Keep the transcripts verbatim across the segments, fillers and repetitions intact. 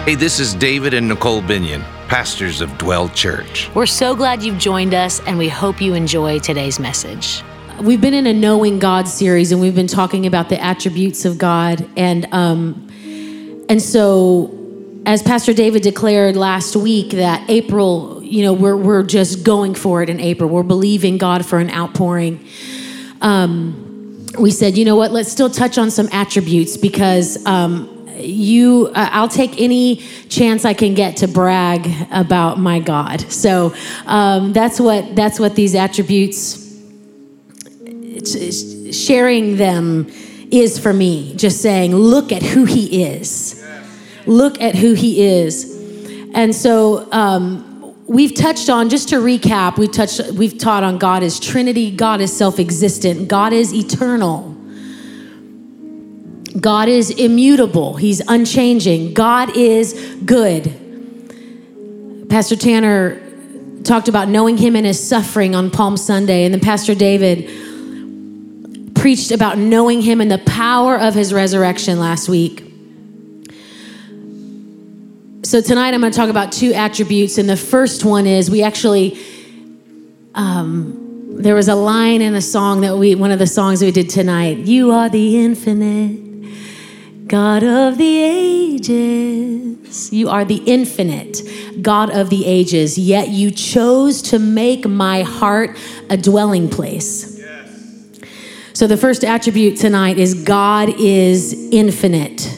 Hey, this is David and Nicole Binion, pastors of Dwell Church. We're so glad you've joined us, and we hope you enjoy today's message. We've been in a Knowing God series, and we've been talking about the attributes of God. And um, and so, as Pastor David declared last week, that April, you know, we're we're just going for it in April. We're believing God for an outpouring. Um, we said, you know what? Let's still touch on some attributes because um, you. Uh, I'll take any chance I can get to brag about my God. So um, that's what that's what these attributes. Sharing them is for me, just saying, look at who he is. Look at who he is. And so um, we've touched on, just to recap, we've touched, we've taught on God is Trinity, God is self-existent, God is eternal. God is immutable, he's unchanging. God is good. Pastor Tanner talked about knowing him in his suffering on Palm Sunday, and then Pastor David preached about knowing him and the power of his resurrection last week. So tonight I'm going to talk about two attributes, and the first one is we actually, um, there was a line in a song that we, one of the songs we did tonight, you are the infinite God of the ages. You are the infinite God of the ages, yet you chose to make my heart a dwelling place. So the first attribute tonight is God is infinite.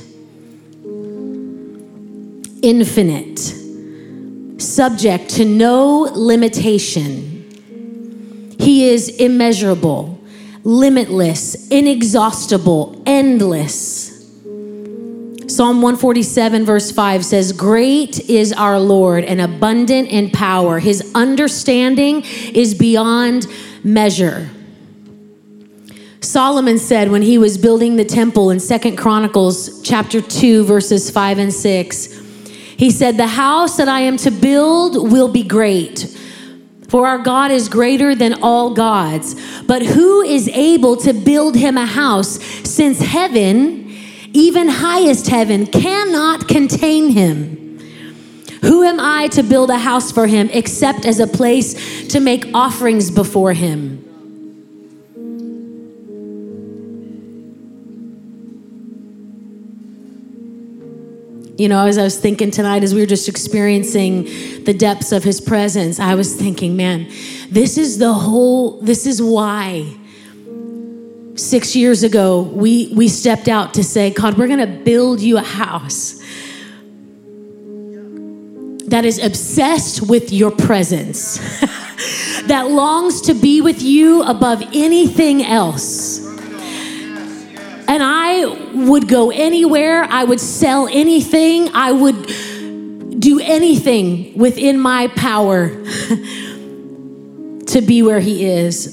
Infinite. Subject to no limitation. He is immeasurable, limitless, inexhaustible, endless. Psalm one forty-seven verse five says, great is our Lord and abundant in power. His understanding is beyond measure. Solomon said when he was building the temple in Second Chronicles chapter two, verses five and six, he said, the house that I am to build will be great, for our God is greater than all gods. But who is able to build him a house, since heaven, even highest heaven, cannot contain him? Who am I to build a house for him, except as a place to make offerings before him? You know, as I was thinking tonight, as we were just experiencing the depths of his presence, I was thinking, man, this is the whole, this is why six years ago, we, we stepped out to say, God, we're going to build you a house that is obsessed with your presence, that longs to be with you above anything else. And I would go anywhere. I would sell anything. I would do anything within my power to be where he is.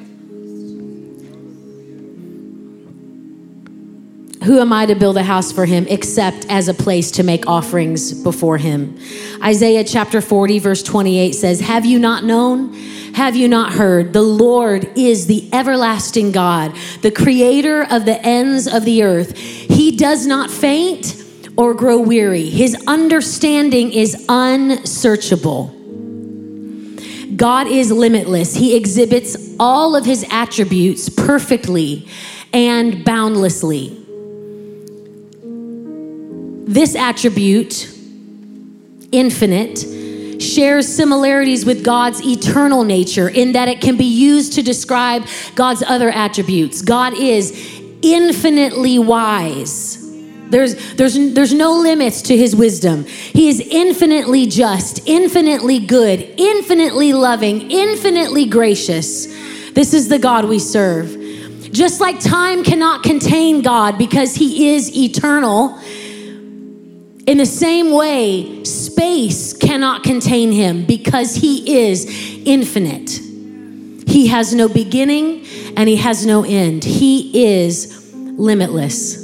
Who am I to build a house for him except as a place to make offerings before him? Isaiah chapter forty, verse twenty-eight says, have you not known? Have you not heard? The Lord is the everlasting God, the creator of the ends of the earth. He does not faint or grow weary. His understanding is unsearchable. God is limitless. He exhibits all of his attributes perfectly and boundlessly. This attribute, infinite, shares similarities with God's eternal nature in that it can be used to describe God's other attributes. God is infinitely wise. There's, there's, there's no limits to his wisdom. He is infinitely just, infinitely good, infinitely loving, infinitely gracious. This is the God we serve. Just like time cannot contain God because he is eternal, in the same way, space cannot contain him because he is infinite. He has no beginning and he has no end. He is limitless.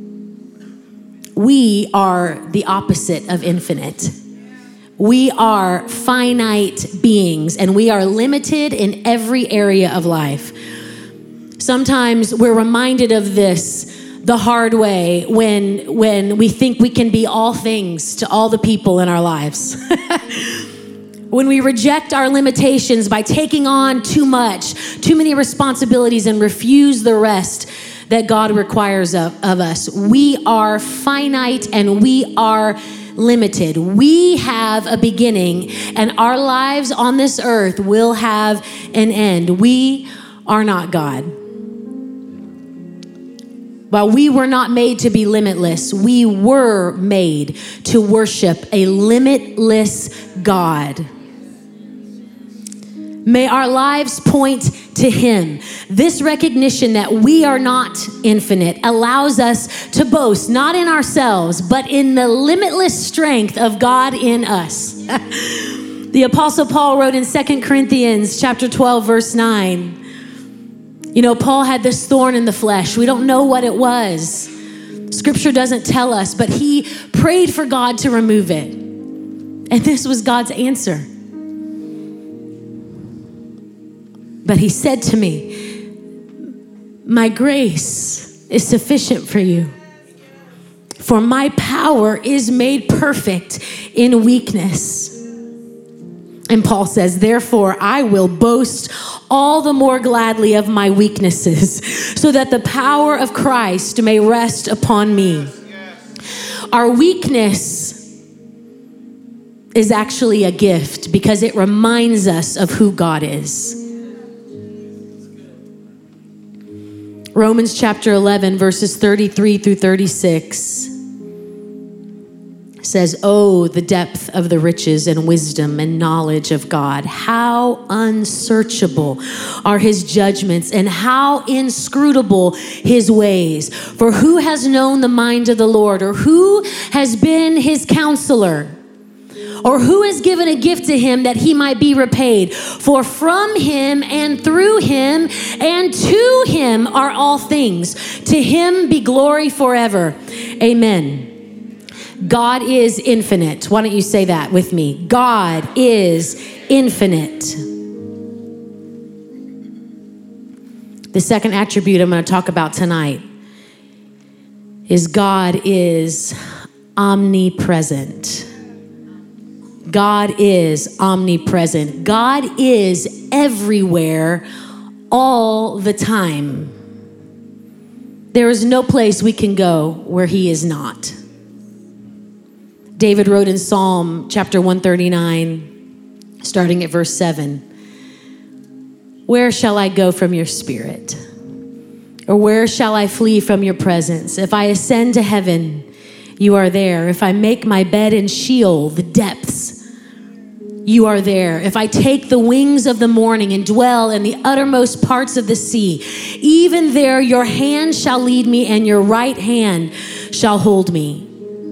We are the opposite of infinite. We are finite beings and we are limited in every area of life. Sometimes we're reminded of this the hard way when, when we think we can be all things to all the people in our lives. When we reject our limitations by taking on too much, too many responsibilities, and refuse the rest that God requires of, of us. We are finite and we are limited. We have a beginning and our lives on this earth will have an end. We are not God. While we were not made to be limitless, we were made to worship a limitless God. May our lives point to him. This recognition that we are not infinite allows us to boast, not in ourselves, but in the limitless strength of God in us. The Apostle Paul wrote in Second Corinthians chapter twelve, verse nine, you know, Paul had this thorn in the flesh. We don't know what it was. Scripture doesn't tell us, but he prayed for God to remove it. And this was God's answer. But he said to me, my grace is sufficient for you, for my power is made perfect in weakness. And Paul says, therefore, I will boast all the more gladly of my weaknesses, so that the power of Christ may rest upon me. Our weakness is actually a gift because it reminds us of who God is. Romans chapter eleven, verses thirty-three through thirty-six says, oh, the depth of the riches and wisdom and knowledge of God. How unsearchable are his judgments and how inscrutable his ways. For who has known the mind of the Lord, or who has been his counselor? Or who has given a gift to him that he might be repaid? For from him and through him and to him are all things. To him be glory forever. Amen. God is infinite. Why don't you say that with me? God is infinite. The second attribute I'm going to talk about tonight is God is omnipresent. God is omnipresent. God is everywhere all the time. There is no place we can go where he is not. David wrote in Psalm chapter one thirty-nine, starting at verse seven, where shall I go from your spirit? Or where shall I flee from your presence? If I ascend to heaven, you are there. If I make my bed in Sheol, the depths, you are there. If I take the wings of the morning and dwell in the uttermost parts of the sea, even there your hand shall lead me and your right hand shall hold me.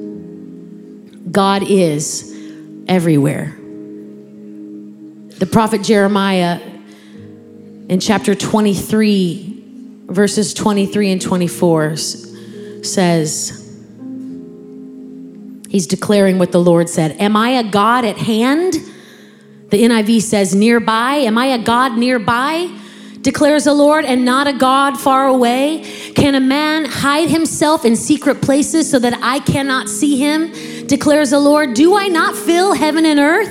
God is everywhere. The prophet Jeremiah in chapter twenty-three, verses twenty-three and twenty-four says, he's declaring what the Lord said. Am I a God at hand? The N I V says nearby. Am I a God nearby? Declares the Lord, and not a God far away? Can a man hide himself in secret places so that I cannot see him? Declares the Lord. Do I not fill heaven and earth?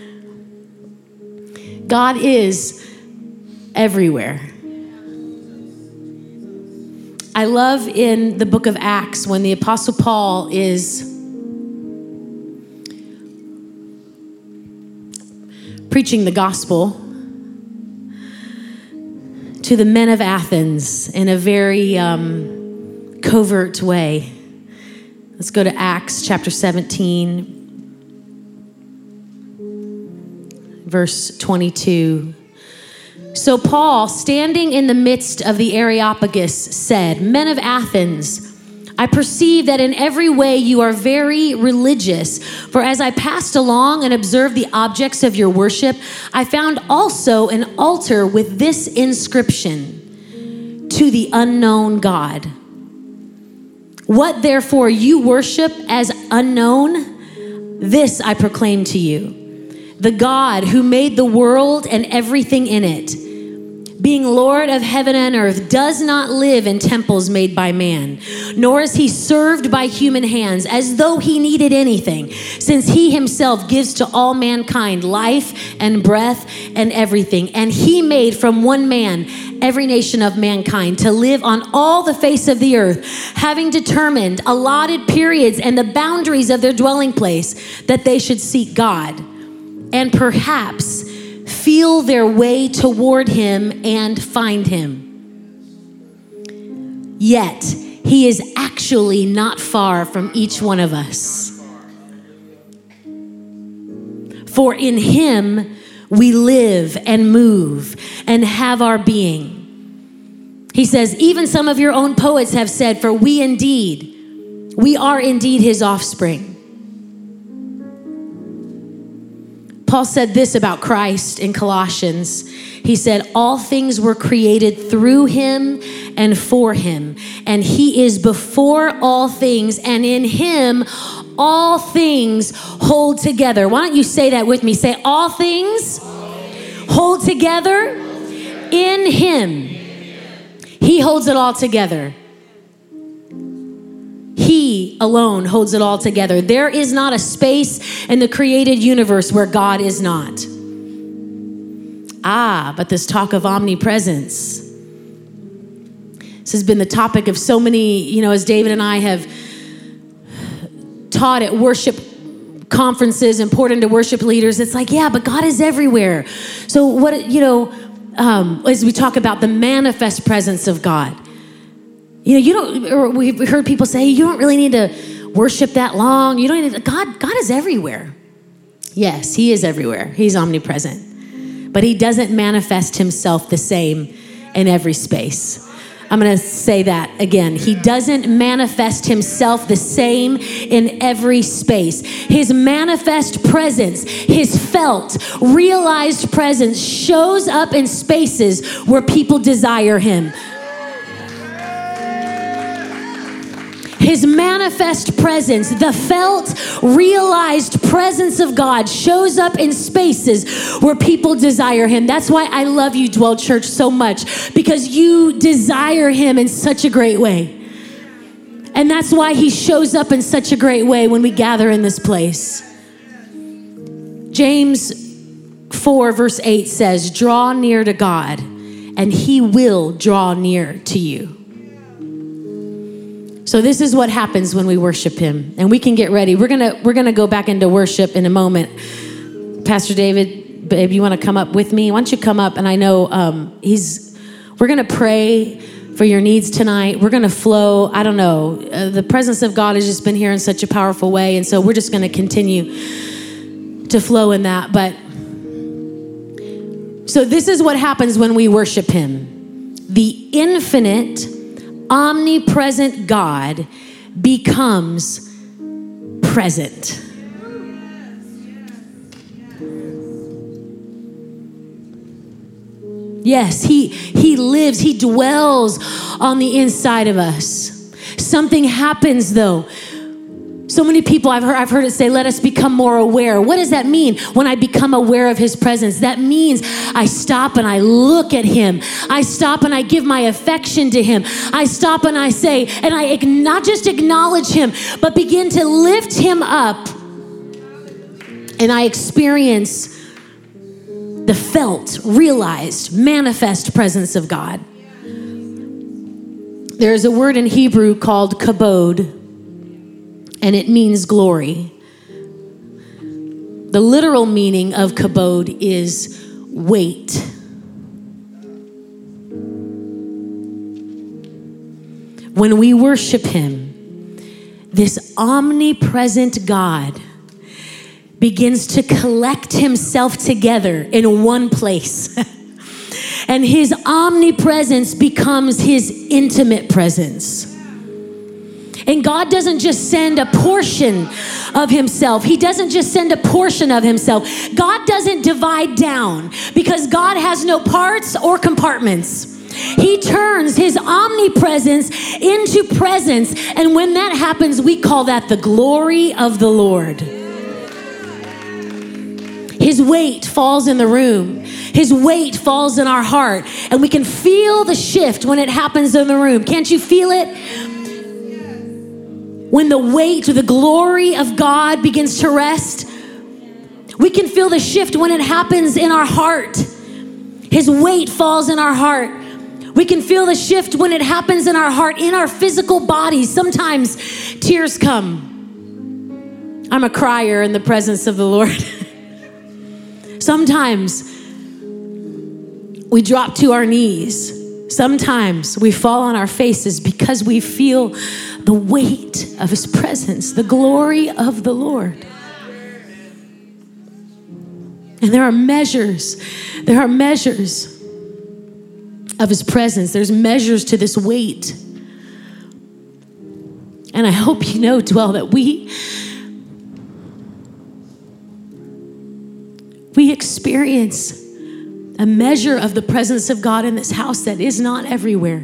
God is everywhere. I love in the book of Acts when the Apostle Paul is preaching the gospel to the men of Athens in a very um, covert way. Let's go to Acts chapter seventeen, verse twenty-two. So Paul, standing in the midst of the Areopagus, said, men of Athens, I perceive that in every way you are very religious. For as I passed along and observed the objects of your worship, I found also an altar with this inscription, to the unknown God. What therefore you worship as unknown, this I proclaim to you. The God who made the world and everything in it, being Lord of heaven and earth, does not live in temples made by man, nor is he served by human hands as though he needed anything, since he himself gives to all mankind life and breath and everything. And he made from one man every nation of mankind to live on all the face of the earth, having determined allotted periods and the boundaries of their dwelling place, that they should seek God and perhaps feel their way toward him and find him. Yet he is actually not far from each one of us. For in him we live and move and have our being. He says, even some of your own poets have said, for we indeed, we are indeed his offspring. Paul said this about Christ in Colossians. He said, all things were created through him and for him, and he is before all things, and in him all things hold together. Why don't you say that with me? Say, all things hold together in him. He holds it all together. He alone holds it all together. There is not a space in the created universe where God is not. Ah, but this talk of omnipresence. This has been the topic of so many, you know, as David and I have taught at worship conferences and poured into worship leaders. It's like, yeah, but God is everywhere. So what, you know, um, as we talk about the manifest presence of God, you know, you don't, or we've heard people say, you don't really need to worship that long. You don't need to, God, God is everywhere. Yes, he is everywhere. He's omnipresent. But he doesn't manifest himself the same in every space. I'm going to say that again. He doesn't manifest himself the same in every space. His manifest presence, his felt, realized presence shows up in spaces where people desire him. His manifest presence, the felt, realized presence of God shows up in spaces where people desire him. That's why I love you, Dwell Church, so much, because you desire him in such a great way. And that's why he shows up in such a great way when we gather in this place. James four verse eight says, draw near to God and he will draw near to you. So this is what happens when we worship him, and we can get ready. We're gonna we're gonna go back into worship in a moment. Pastor David, babe, you want to come up with me? Why don't you come up? And I know um, he's. We're gonna pray for your needs tonight. We're gonna flow. I don't know. Uh, the presence of God has just been here in such a powerful way, and so we're just gonna continue to flow in that. But so this is what happens when we worship him. The infinite, omnipresent God becomes present. Yes, he he lives, he dwells on the inside of us. Something happens though. So many people, I've heard, I've heard it say, let us become more aware. What does that mean when I become aware of his presence? That means I stop and I look at him. I stop and I give my affection to him. I stop and I say, and I not just acknowledge him, but begin to lift him up. And I experience the felt, realized, manifest presence of God. There is a word in Hebrew called kabod, and it means glory. The literal meaning of kabod is weight. When we worship him, this omnipresent God begins to collect himself together in one place. And his omnipresence becomes his intimate presence. And God doesn't just send a portion of himself. He doesn't just send a portion of himself. God doesn't divide down because God has no parts or compartments. He turns his omnipresence into presence. And when that happens, we call that the glory of the Lord. His His weight falls in the room. His weight falls in our heart. And we can feel the shift when it happens in the room. Can't you feel it? When the weight or the glory of God begins to rest, we can feel the shift when it happens in our heart. His weight falls in our heart. We can feel the shift when it happens in our heart, in our physical bodies. Sometimes tears come. I'm a crier in the presence of the Lord. Sometimes we drop to our knees. Sometimes we fall on our faces because we feel the weight of His presence, the glory of the Lord. And there are measures, there are measures of His presence. There's measures to this weight. And I hope you know, Dwell, that we we experience a measure of the presence of God in this house that is not everywhere.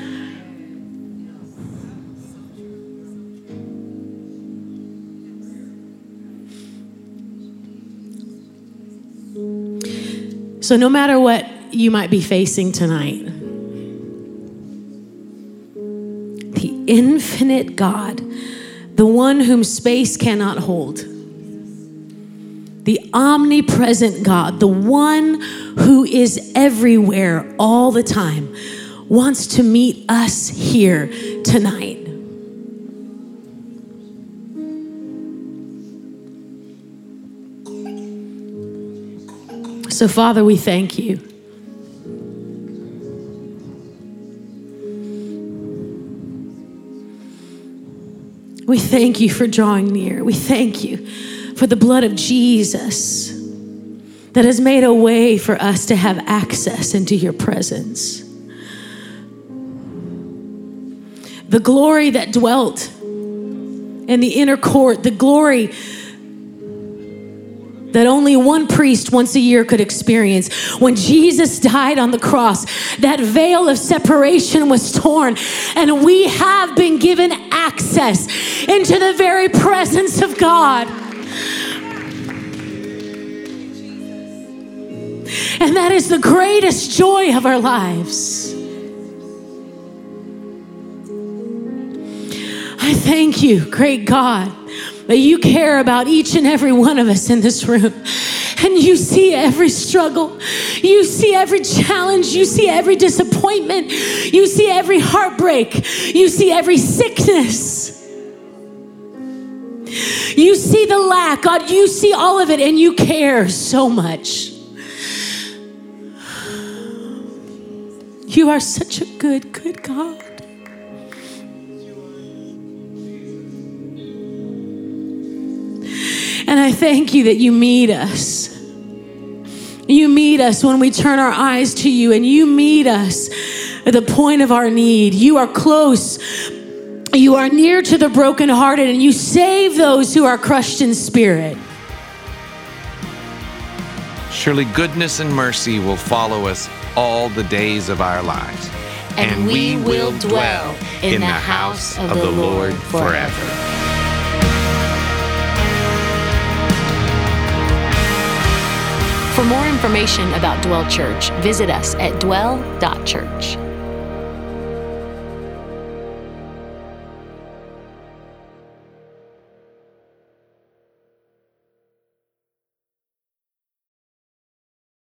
So no matter what you might be facing tonight, the infinite God, the one whom space cannot hold, the omnipresent God, the one who is everywhere all the time, wants to meet us here tonight. So, Father, we thank you. We thank you for drawing near. We thank you for the blood of Jesus that has made a way for us to have access into your presence. The glory that dwelt in the inner court, the glory that only one priest once a year could experience. When Jesus died on the cross, that veil of separation was torn, and we have been given access into the very presence of God. And that is the greatest joy of our lives. I thank you, great God, that you care about each and every one of us in this room. And you see every struggle. You see every challenge. You see every disappointment. You see every heartbreak. You see every sickness. You see the lack. God, you see all of it, and you care so much. You are such a good, good God. And I thank you that you meet us. You meet us when we turn our eyes to you, and you meet us at the point of our need. You are close. You are near to the brokenhearted, and you save those who are crushed in spirit. Surely goodness and mercy will follow us all the days of our lives. And, and we, we will dwell in, in the house of, of the Lord forever. forever. For more information about Dwell Church, visit us at dwell dot church.